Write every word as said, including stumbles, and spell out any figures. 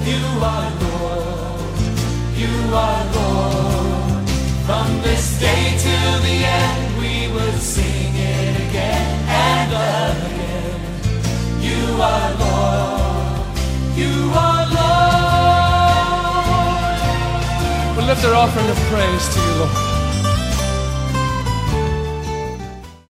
You are Lord, you are Lord. From this day till the end we will sing it again and again. You are Lord, you are Lord. We'll lift our offering of praise to you, Lord.